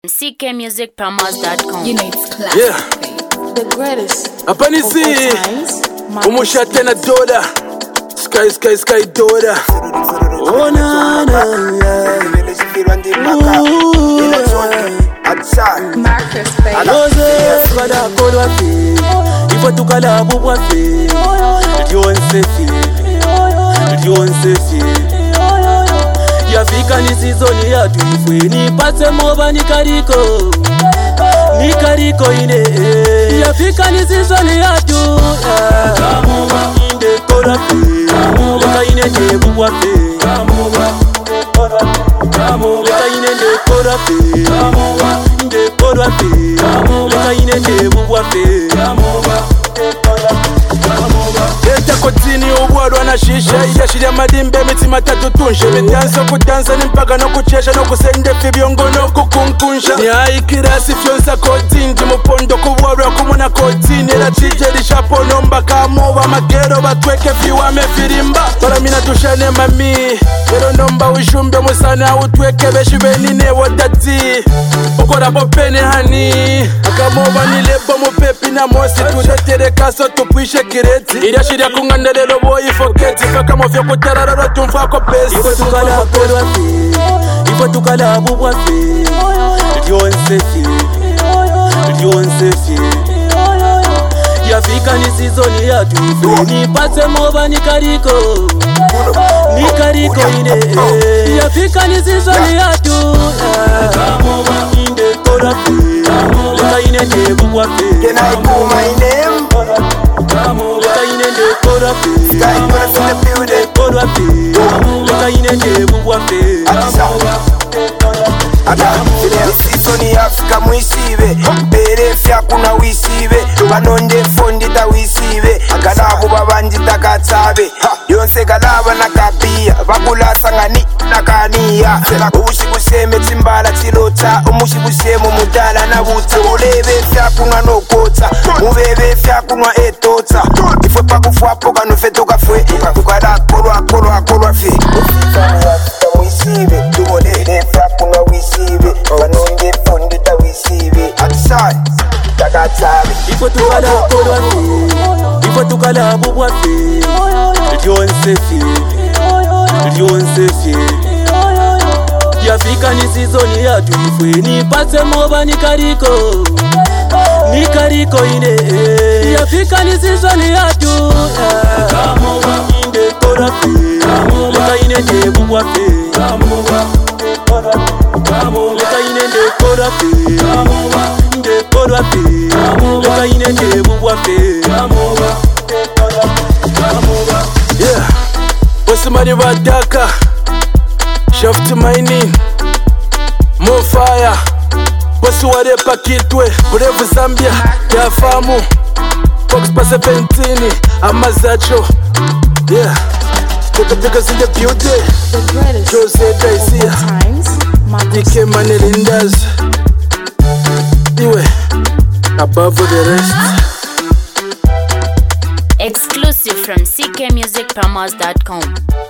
ckmusicpromos.com. You know it's classic. Yeah. The greatest. Apanisi umushate na doda sky doda. Oh na na Marcus Bay. Aloze kada kodwa fi ifo tukala bubwa fi Dionse yafika ni season ya tuifwe nipate moba nikariko ine yafika ni season ya tu inde kora fi leka ine de bubwa fi leka ine de kora fi inde kora fi leka ine de bubwa fi Eta kotini ubwarwa na shisha Idashirya madimbe mitima tatu tunshe Mitanso kudansa nimpaga no kuchesha No kusendefi byongo no kukunkunsha Nyai kirasi fyonsa kotini Mupondo kubwarwa kumuna kotini Era chijeri shapo nomba kamuwa Magero batweke fiwame firimba Para mina tushane mami Ero nomba ujumbe musana utweke Beshi benine wotati Ukora popene hani Akamuwa nilebo mupepi na mosi Tudetere kaso tupuishe kireti Idashirya kungandelelo boy forget Faka mofyo kutararara tumfako pesi Ifo tukala kodwa fi Ifo tukala bubwa fi Dionse fi Yafika ni season ya tuifwe Nipate moba nikariko ine Yafika ni season ya tu Inde kora fi Leka ine de bubwa fi Can I call my name? Leka ine de kora fi Sky Burst in the building. Kora fi Leka ine de bubwa fi Season ya Afrika mwisibe Bere fya kuna wisibe Banonde fondi ta wisibe Akadabu babandi takatsabe Yonse kalaba nakapia Bakulasa ngani nakaniya Ubushi kuseme timbala tilota Umushi kusemu mudala na buta Ulebe fya kuna nokota Mubebe fya kuna etota Ifwe pakufwapo kanufe tukafwe Tukada kolwa fi Season ya Afrika mwisibe Tubone fya kuna wisibe Banonde fondi ta wisibe Atisai takatsabe Ifo tukala kodwa fi Ifo tukala bubwa fi Dionse fi Yafika ni season ya tuifwe Nipate moba nikariko ine Yafika ni season ya tu Inde kora fi Leka ine de bubwa fi Leka ine de kora fi Inde kora fi Leka ine de bubwa fi Yeah Wasimani badaka Shaft mining More fire Wasi warepa kitwe Urevu Zambia Yafamu Fox pa 17 Amazacho Yeah Take a because in the beauty The greatest. Jose Daisia Times. Marcus DK Manilindas Iwe Above the rest Exclusive from ckmusicpromos.com.